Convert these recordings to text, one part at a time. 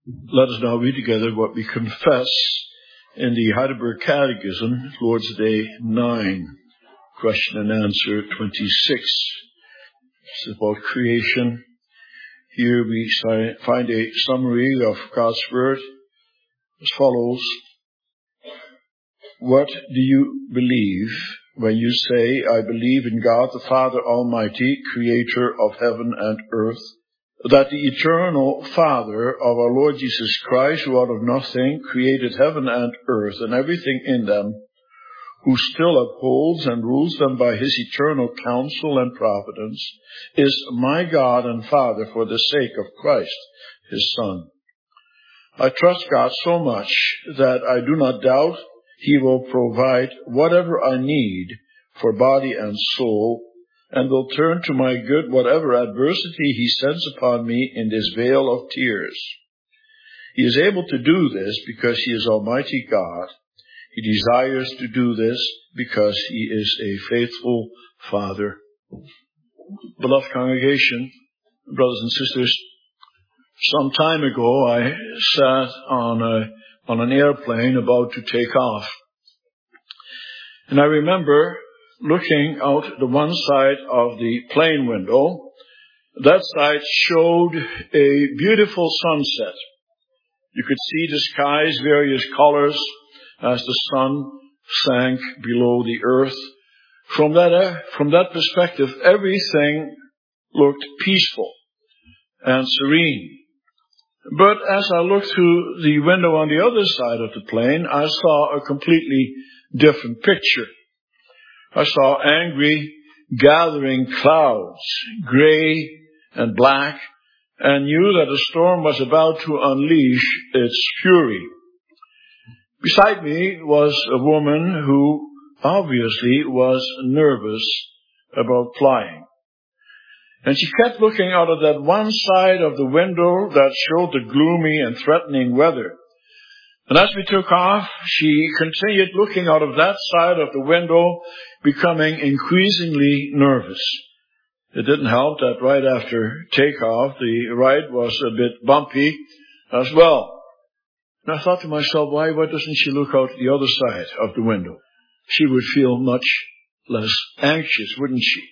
Let us now read together what we confess in the Heidelberg Catechism, Lord's Day 9, question and answer 26. It's about creation. Here we find a summary of God's Word as follows. What do you believe when you say, I believe in God the Father Almighty, creator of heaven and earth, that the eternal Father of our Lord Jesus Christ, who out of nothing created heaven and earth and everything in them, who still upholds and rules them by his eternal counsel and providence, is my God and Father for the sake of Christ, his Son. I trust God so much that I do not doubt he will provide whatever I need for body and soul, and will turn to my good whatever adversity he sends upon me in this vale of tears. He is able to do this because he is Almighty God. He desires to do this because he is a faithful Father. Beloved congregation, brothers and sisters, some time ago I sat on an airplane about to take off. And I remember looking out the one side of the plane window. That side showed a beautiful sunset. You could see the skies, various colors, as the sun sank below the earth. From that perspective, everything looked peaceful and serene. But as I looked through the window on the other side of the plane, I saw a completely different picture. I saw angry, gathering clouds, gray and black, and knew that a storm was about to unleash its fury. Beside me was a woman who obviously was nervous about flying. And she kept looking out of that one side of the window that showed the gloomy and threatening weather. And as we took off, she continued looking out of that side of the window, becoming increasingly nervous. It didn't help that right after takeoff, the ride was a bit bumpy as well. And I thought to myself, why doesn't she look out the other side of the window? She would feel much less anxious, wouldn't she?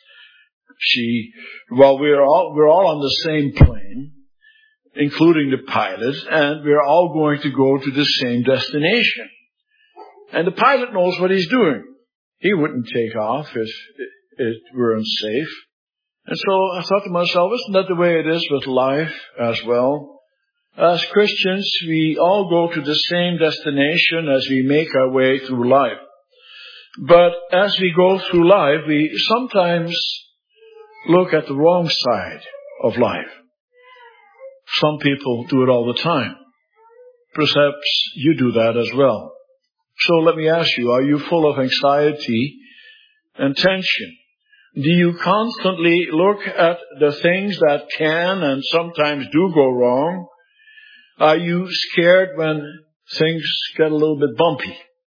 We're all on the same plane, including the pilot, and we're all going to go to the same destination. And the pilot knows what he's doing. He wouldn't take off if it were unsafe. And so I thought to myself, isn't that the way it is with life as well? As Christians, we all go to the same destination as we make our way through life. But as we go through life, we sometimes look at the wrong side of life. Some people do it all the time. Perhaps you do that as well. So let me ask you, are you full of anxiety and tension? Do you constantly look at the things that can and sometimes do go wrong? Are you scared when things get a little bit bumpy?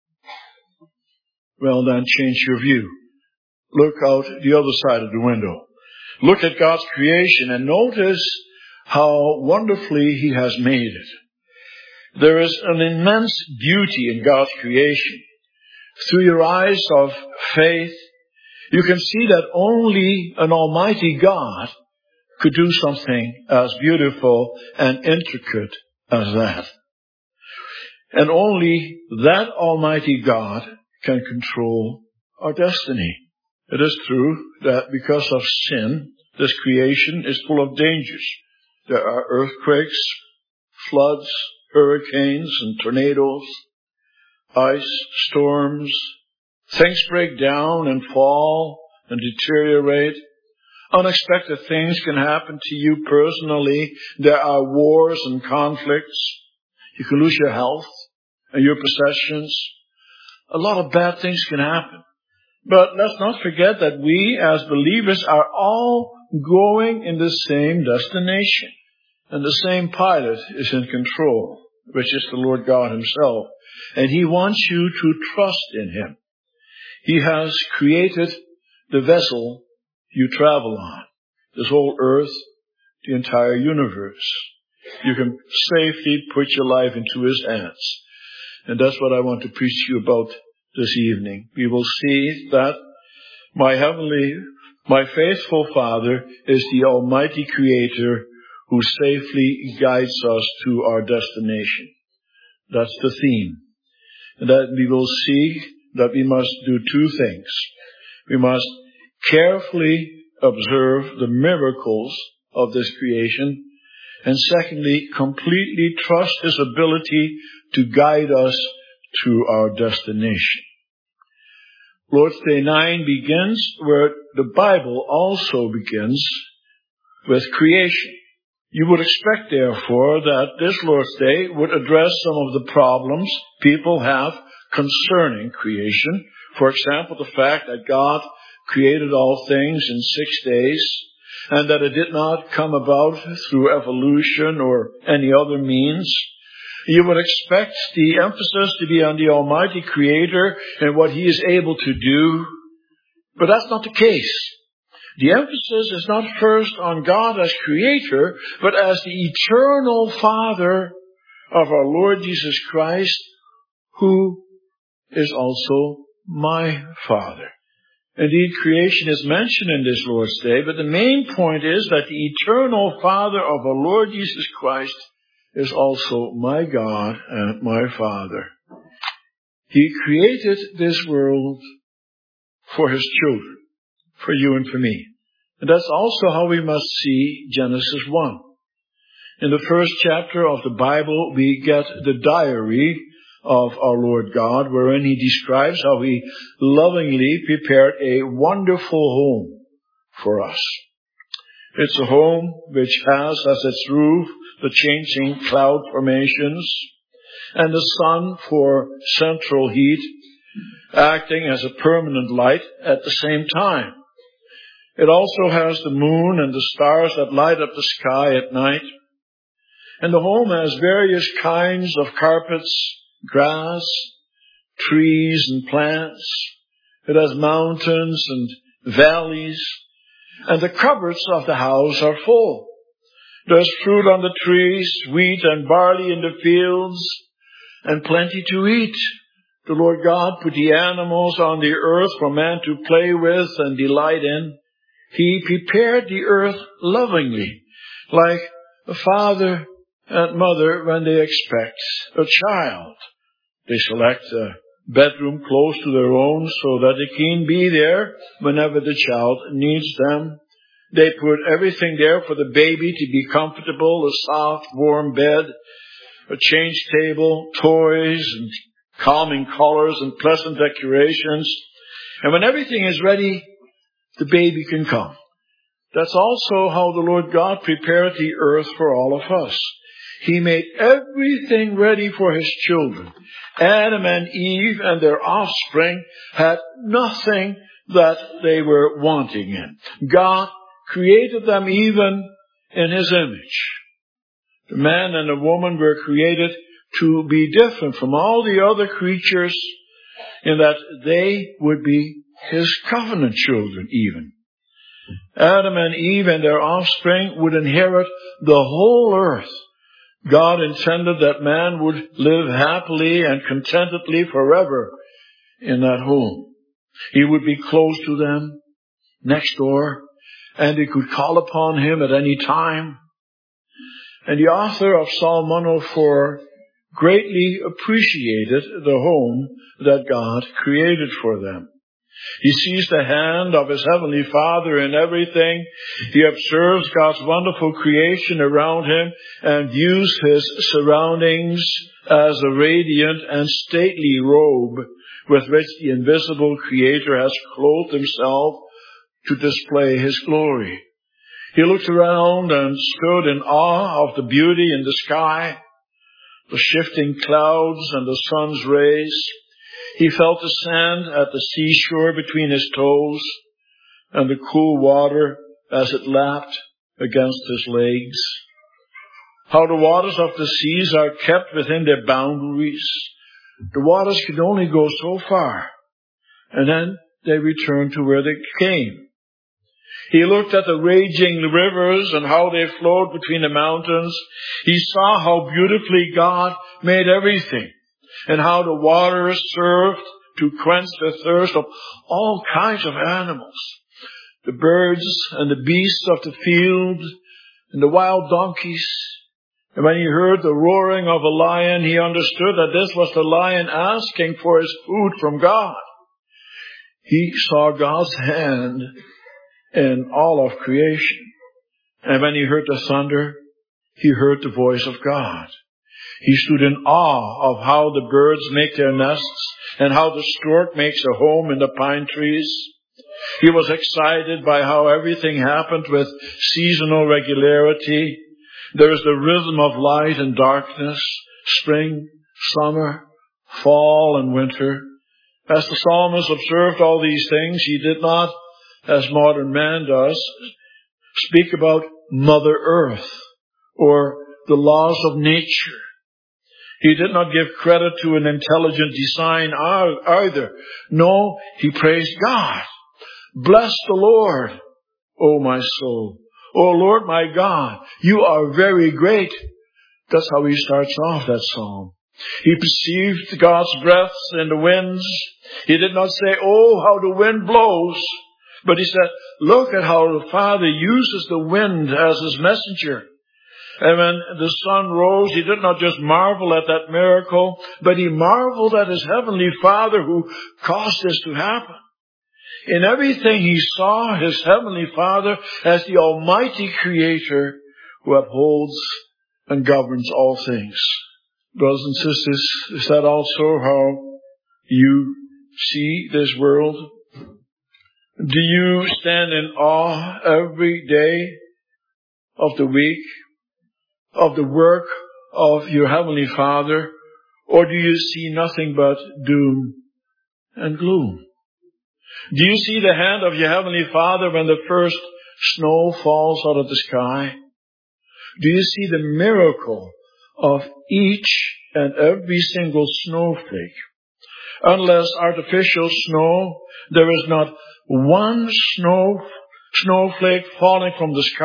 Well, then change your view. Look out the other side of the window. Look at God's creation and notice how wonderfully he has made it. There is an immense beauty in God's creation. Through your eyes of faith, you can see that only an almighty God could do something as beautiful and intricate as that. And only that almighty God can control our destiny. It is true that because of sin, this creation is full of dangers. There are earthquakes, floods, hurricanes and tornadoes, ice, storms. Things break down and fall and deteriorate. Unexpected things can happen to you personally. There are wars and conflicts. You can lose your health and your possessions. A lot of bad things can happen. But let's not forget that we as believers are all going in the same destination. And the same pilot is in control, which is the Lord God himself. And he wants you to trust in him. He has created the vessel you travel on, this whole earth, the entire universe. You can safely put your life into His hands. And that's what I want to preach to you about this evening. We will see that my faithful Father is the Almighty Creator who safely guides us to our destination. That's the theme. And that we will see that we must do two things. We must carefully observe the miracles of this creation, and secondly, completely trust His ability to guide us to our destination. Lord's Day 9 begins where the Bible also begins, with creation. You would expect, therefore, that this Lord's Day would address some of the problems people have concerning creation. For example, the fact that God created all things in 6 days, and that it did not come about through evolution or any other means. You would expect the emphasis to be on the Almighty Creator and what He is able to do, but that's not the case. The emphasis is not first on God as Creator, but as the eternal Father of our Lord Jesus Christ, who is also my Father. Indeed, creation is mentioned in this Lord's Day, but the main point is that the eternal Father of our Lord Jesus Christ is also my God and my Father. He created this world for His children, for you and for me. And that's also how we must see Genesis 1. In the first chapter of the Bible, we get the diary of our Lord God, wherein He describes how He lovingly prepared a wonderful home for us. It's a home which has as its roof the changing cloud formations and the sun for central heat, acting as a permanent light at the same time. It also has the moon and the stars that light up the sky at night. And the home has various kinds of carpets, grass, trees and plants. It has mountains and valleys. And the cupboards of the house are full. There's fruit on the trees, wheat and barley in the fields, and plenty to eat. The Lord God put the animals on the earth for man to play with and delight in. He prepared the earth lovingly, like a father and mother when they expect a child. They select a bedroom close to their own so that they can be there whenever the child needs them. They put everything there for the baby to be comfortable, a soft, warm bed, a change table, toys, and calming colors and pleasant decorations. And when everything is ready, the baby can come. That's also how the Lord God prepared the earth for all of us. He made everything ready for His children. Adam and Eve and their offspring had nothing that they were wanting in. God created them even in His image. The man and the woman were created to be different from all the other creatures in that they would be His covenant children even. Adam and Eve and their offspring would inherit the whole earth. God intended that man would live happily and contentedly forever in that home. He would be close to them, next door, and they could call upon Him at any time. And the author of Psalm 104 greatly appreciated the home that God created for them. He sees the hand of His Heavenly Father in everything. He observes God's wonderful creation around Him and views His surroundings as a radiant and stately robe with which the invisible Creator has clothed Himself to display His glory. He looked around and stood in awe of the beauty in the sky, the shifting clouds and the sun's rays. He felt the sand at the seashore between his toes and the cool water as it lapped against his legs. How the waters of the seas are kept within their boundaries. The waters can only go so far, and then they return to where they came. He looked at the raging rivers and how they flowed between the mountains. He saw how beautifully God made everything and how the waters served to quench the thirst of all kinds of animals. The birds and the beasts of the field and the wild donkeys. And when he heard the roaring of a lion, he understood that this was the lion asking for his food from God. He saw God's hand in all of creation. And when he heard the thunder, he heard the voice of God. He stood in awe of how the birds make their nests and how the stork makes a home in the pine trees. He was excited by how everything happened with seasonal regularity. There is the rhythm of light and darkness, spring, summer, fall, and winter. As the psalmist observed all these things, he did not, as modern man does, speak about Mother Earth or the laws of nature. He did not give credit to an intelligent design either. No, he praised God. Bless the Lord, O my soul. O Lord my God, you are very great. That's how he starts off that psalm. He perceived God's breaths in the winds. He did not say, oh, how the wind blows. But he said, look at how the Father uses the wind as his messenger. And when the sun rose, he did not just marvel at that miracle, but he marveled at his heavenly Father who caused this to happen. In everything he saw his heavenly Father as the almighty creator who upholds and governs all things. Brothers and sisters, is that also how you see this world? Do you stand in awe every day of the week of the work of your heavenly Father, or do you see nothing but doom and gloom? Do you see the hand of your heavenly Father when the first snow falls out of the sky? Do you see the miracle of each and every single snowflake? Unless artificial snow, there is not one snowflake falling from the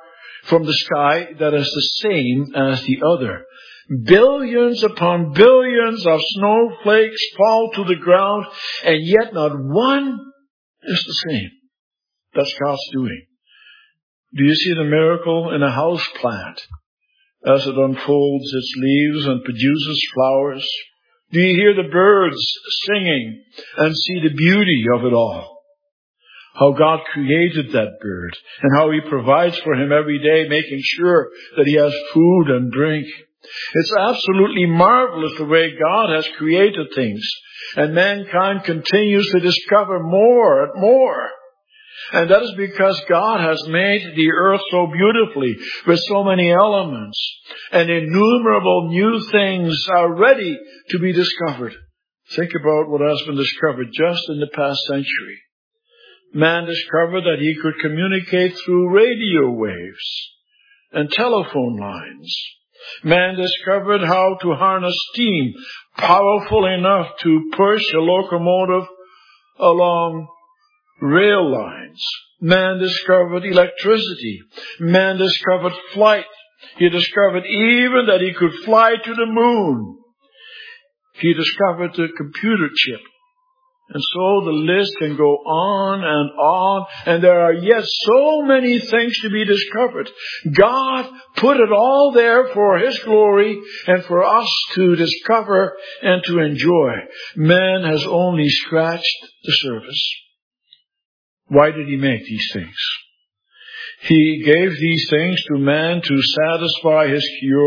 sky that is the same as the other. Billions upon billions of snowflakes fall to the ground, and yet not one is the same. That's God's doing. Do you see the miracle in a house plant as it unfolds its leaves and produces flowers? Do you hear the birds singing and see the beauty of it all? How God created that bird and how he provides for him every day, making sure that he has food and drink. It's absolutely marvelous the way God has created things, and mankind continues to discover more and more. And that is because God has made the earth so beautifully with so many elements, and innumerable new things are ready to be discovered. Think about what has been discovered just in the past century. Man discovered that he could communicate through radio waves and telephone lines. Man discovered how to harness steam powerful enough to push a locomotive along rail lines. Man discovered electricity. Man discovered flight. He discovered even that he could fly to the moon. He discovered the computer chip. And so the list can go on, and there are yet so many things to be discovered. God put it all there for his glory and for us to discover and to enjoy. Man has only scratched the surface. Why did he make these things? He gave these things to man to satisfy his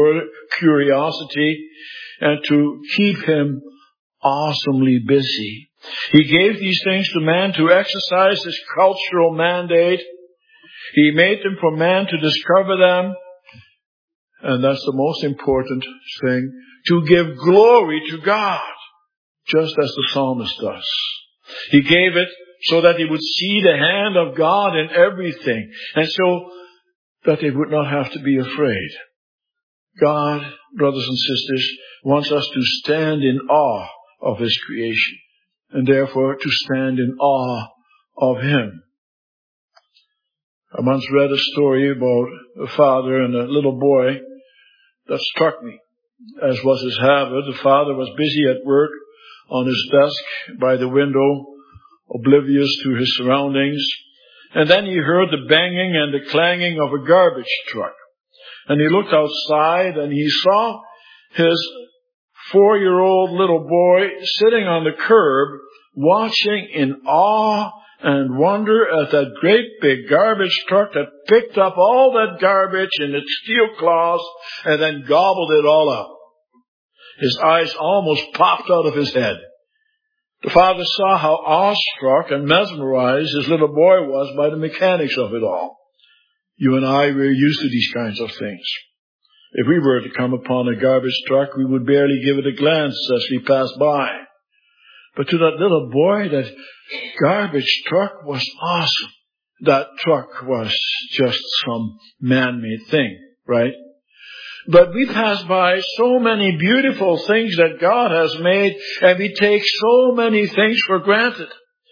curiosity and to keep him awesomely busy. He gave these things to man to exercise his cultural mandate. He made them for man to discover them. And that's the most important thing, to give glory to God, just as the psalmist does. He gave it so that he would see the hand of God in everything, and so that they would not have to be afraid. God, brothers and sisters, wants us to stand in awe of his creation, and therefore to stand in awe of him. I once read a story about a father and a little boy that struck me. As was his habit, the father was busy at work on his desk by the window, oblivious to his surroundings. And then he heard the banging and the clanging of a garbage truck. And he looked outside and he saw his 4-year-old little boy sitting on the curb, watching in awe and wonder at that great big garbage truck that picked up all that garbage in its steel claws and then gobbled it all up. His eyes almost popped out of his head. The father saw how awestruck and mesmerized his little boy was by the mechanics of it all. You and I, we're used to these kinds of things. If we were to come upon a garbage truck, we would barely give it a glance as we passed by. But to that little boy, that garbage truck was awesome. That truck was just some man-made thing, right? But we pass by so many beautiful things that God has made, and we take so many things for granted.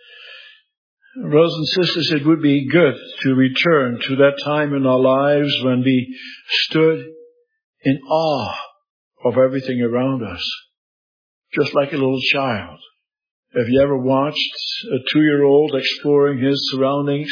Brothers and sisters, it would be good to return to that time in our lives when we stood in awe of everything around us, just like a little child. Have you ever watched a 2-year-old exploring his surroundings?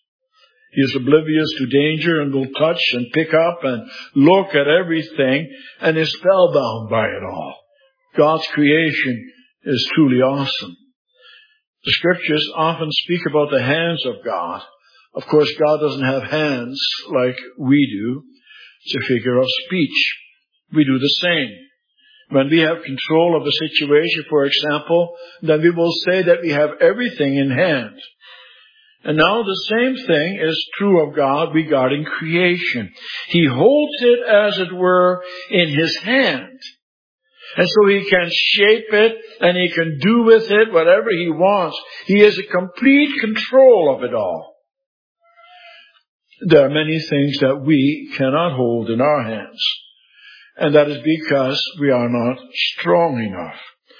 He is oblivious to danger and will touch and pick up and look at everything and is spellbound by it all. God's creation is truly awesome. The scriptures often speak about the hands of God. Of course, God doesn't have hands like we do. It's a figure of speech. We do the same. When we have control of a situation, for example, then we will say that we have everything in hand. And now the same thing is true of God regarding creation. He holds it, as it were, in His hand. And so He can shape it and He can do with it whatever He wants. He has a complete control of it all. There are many things that we cannot hold in our hands. And that is because we are not strong enough.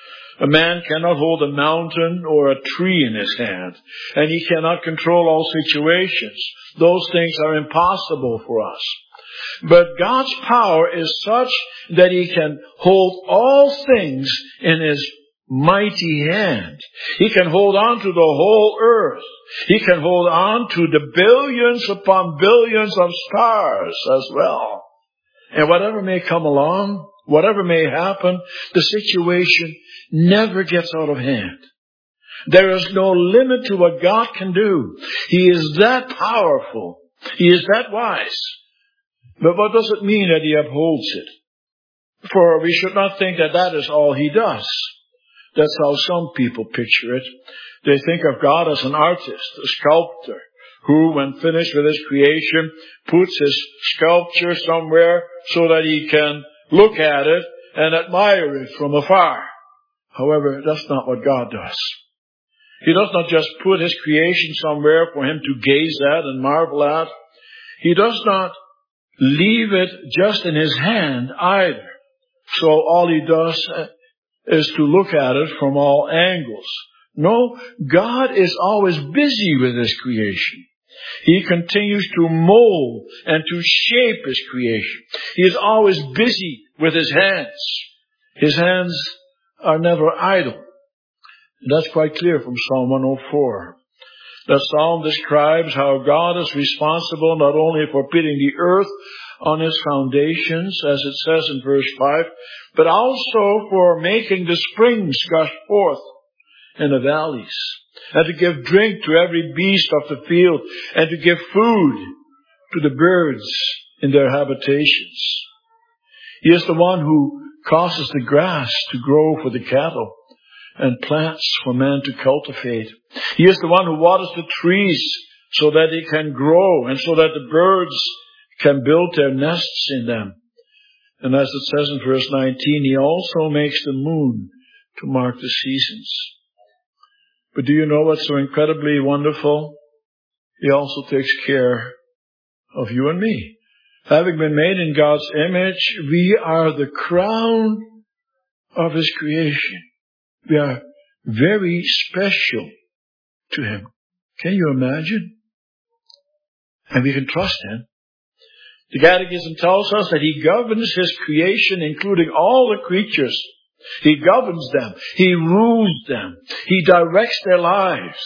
A man cannot hold a mountain or a tree in his hand. And he cannot control all situations. Those things are impossible for us. But God's power is such that He can hold all things in His mighty hand. He can hold on to the whole earth. He can hold on to the billions upon billions of stars as well. And whatever may come along, whatever may happen, the situation never gets out of hand. There is no limit to what God can do. He is that powerful. He is that wise. But what does it mean that He upholds it? For we should not think that that is all He does. That's how some people picture it. They think of God as an artist, a sculptor, who, when finished with His creation, puts His sculpture somewhere so that He can look at it and admire it from afar. However, that's not what God does. He does not just put His creation somewhere for Him to gaze at and marvel at. He does not leave it just in His hand either. So all He does is to look at it from all angles. No, God is always busy with His creation. He continues to mold and to shape His creation. He is always busy with His hands. His hands are never idle. And that's quite clear from Psalm 104. The psalm describes how God is responsible not only for putting the earth on its foundations, as it says in verse 5, but also for making the springs gush forth in the valleys, and to give drink to every beast of the field, and to give food to the birds in their habitations. He is the one who causes the grass to grow for the cattle, and plants for man to cultivate. He is the one who waters the trees so that they can grow, and so that the birds can build their nests in them. And as it says in verse 19, He also makes the moon to mark the seasons. But do you know what's so incredibly wonderful? He also takes care of you and me. Having been made in God's image, we are the crown of His creation. We are very special to Him. Can you imagine? And we can trust Him. The Catechism tells us that He governs His creation, including all the creatures. He governs them. He rules them. He directs their lives.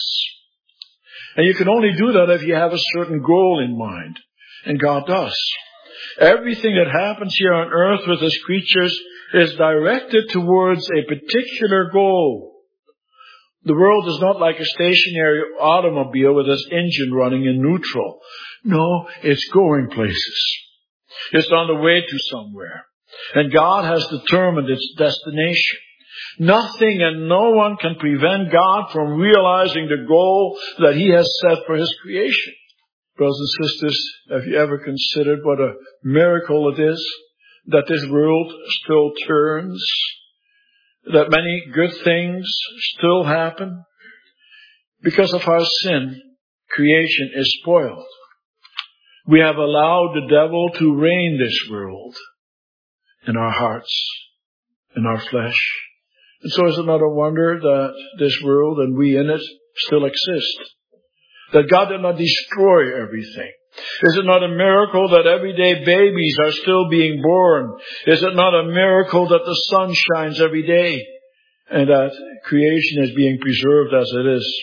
And you can only do that if you have a certain goal in mind. And God does. Everything that happens here on earth with His creatures is directed towards a particular goal. The world is not like a stationary automobile with its engine running in neutral. No, it's going places. It's on the way to somewhere. And God has determined its destination. Nothing and no one can prevent God from realizing the goal that He has set for His creation. Brothers and sisters, have you ever considered what a miracle it is that this world still turns? That many good things still happen? Because of our sin, creation is spoiled. We have allowed the devil to reign this world in our hearts, in our flesh. And so is it not a wonder that this world and we in it still exist? That God did not destroy everything. Is it not a miracle that everyday babies are still being born? Is it not a miracle that the sun shines every day and that creation is being preserved as it is?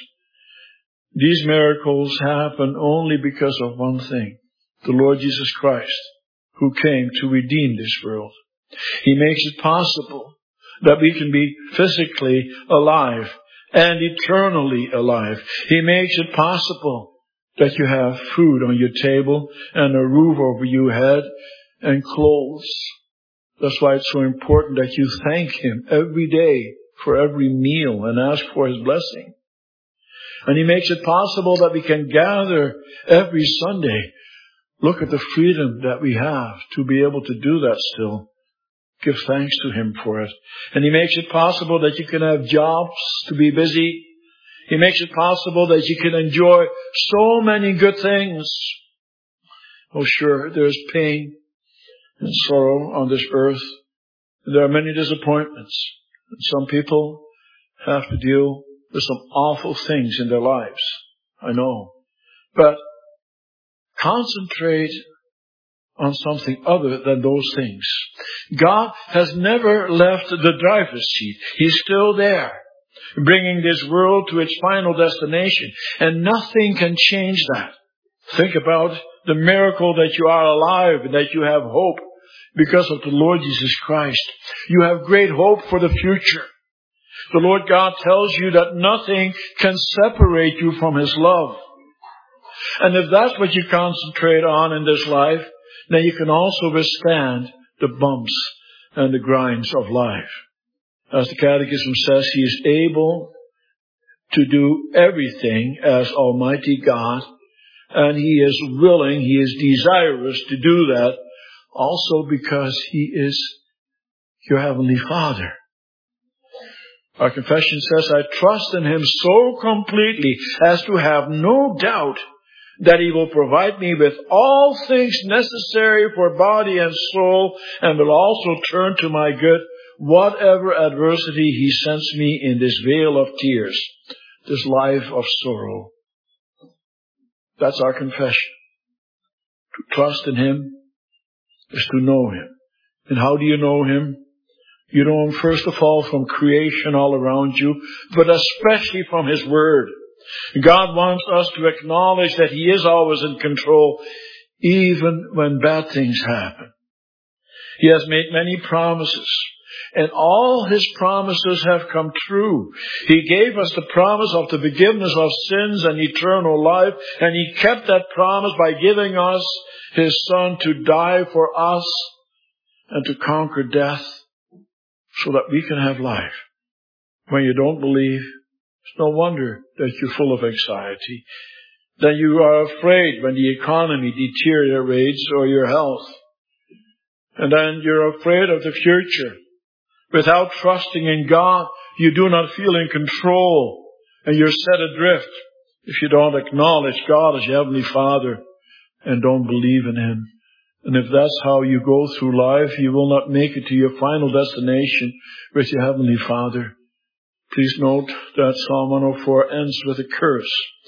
These miracles happen only because of one thing: the Lord Jesus Christ, who came to redeem this world. He makes it possible that we can be physically alive and eternally alive. He makes it possible that you have food on your table and a roof over your head and clothes. That's why it's so important that you thank Him every day for every meal and ask for His blessing. And He makes it possible that we can gather every Sunday. Look at the freedom that we have to be able to do that still. Give thanks to Him for it. And He makes it possible that you can have jobs to be busy. He makes it possible that you can enjoy so many good things. Oh, sure, there's pain and sorrow on this earth. There are many disappointments. And some people have to deal with some awful things in their lives. I know. But concentrate on something other than those things. God has never left the driver's seat. He's still there, bringing this world to its final destination. And nothing can change that. Think about the miracle that you are alive and that you have hope because of the Lord Jesus Christ. You have great hope for the future. The Lord God tells you that nothing can separate you from His love. And if that's what you concentrate on in this life, then you can also withstand the bumps and the grinds of life. As the Catechism says, He is able to do everything as Almighty God, and He is willing, He is desirous to do that, also because He is your Heavenly Father. Our confession says, I trust in Him so completely as to have no doubt that He will provide me with all things necessary for body and soul, and will also turn to my good whatever adversity He sends me in this vale of tears, this life of sorrow. That's our confession. To trust in Him is to know Him. And how do you know Him? You know Him first of all from creation all around you, but especially from His Word. God wants us to acknowledge that He is always in control, even when bad things happen. He has made many promises, and all His promises have come true. He gave us the promise of the forgiveness of sins and eternal life, and He kept that promise by giving us His Son to die for us and to conquer death so that we can have life. When you don't believe, it's no wonder that you're full of anxiety, that you are afraid when the economy deteriorates or your health. And then you're afraid of the future. Without trusting in God, you do not feel in control, and you're set adrift if you don't acknowledge God as your Heavenly Father and don't believe in Him. And if that's how you go through life, you will not make it to your final destination with your Heavenly Father. Please note that Psalm 104 ends with a curse.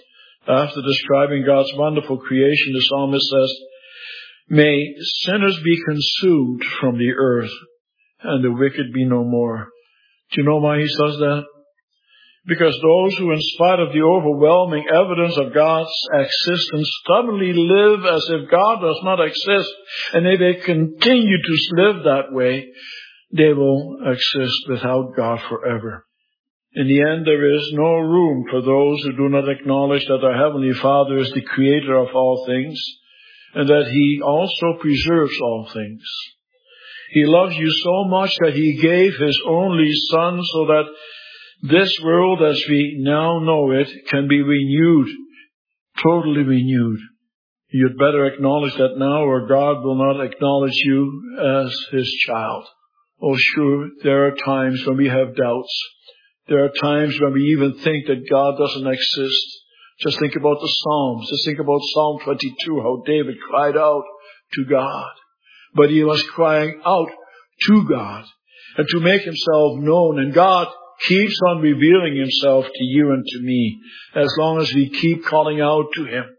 After describing God's wonderful creation, the psalmist says, "May sinners be consumed from the earth, and the wicked be no more." Do you know why he says that? Because those who, in spite of the overwhelming evidence of God's existence, stubbornly live as if God does not exist, and if they continue to live that way, they will exist without God forever. In the end, there is no room for those who do not acknowledge that our Heavenly Father is the Creator of all things, and that He also preserves all things. He loves you so much that He gave His only Son so that this world as we now know it can be renewed, totally renewed. You'd better acknowledge that now, or God will not acknowledge you as His child. Oh, sure, there are times when we have doubts. There are times when we even think that God doesn't exist. Just think about the Psalms. Just think about Psalm 22, how David cried out to God. But he was crying out to God and to make himself known. And God keeps on revealing Himself to you and to me as long as we keep calling out to Him.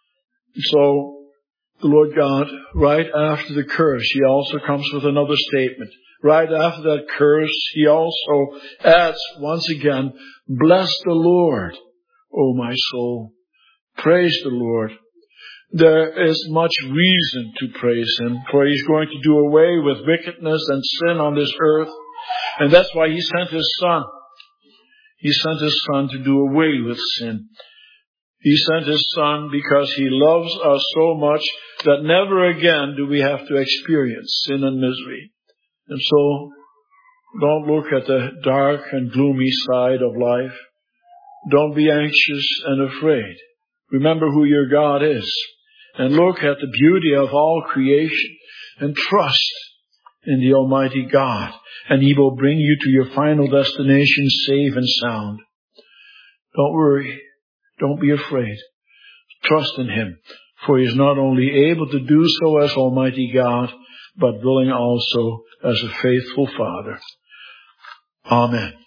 So the Lord God, right after the curse, He also comes with another statement. Right after that curse, He also adds once again, "Bless the Lord, O my soul." Praise the Lord. There is much reason to praise Him, for He's going to do away with wickedness and sin on this earth. And that's why He sent His Son. He sent His Son to do away with sin. He sent His Son because He loves us so much that never again do we have to experience sin and misery. And so, don't look at the dark and gloomy side of life. Don't be anxious and afraid. Remember who your God is. And look at the beauty of all creation. And trust in the Almighty God. And He will bring you to your final destination safe and sound. Don't worry. Don't be afraid. Trust in Him. For He is not only able to do so as Almighty God, but willing also as a faithful Father. Amen.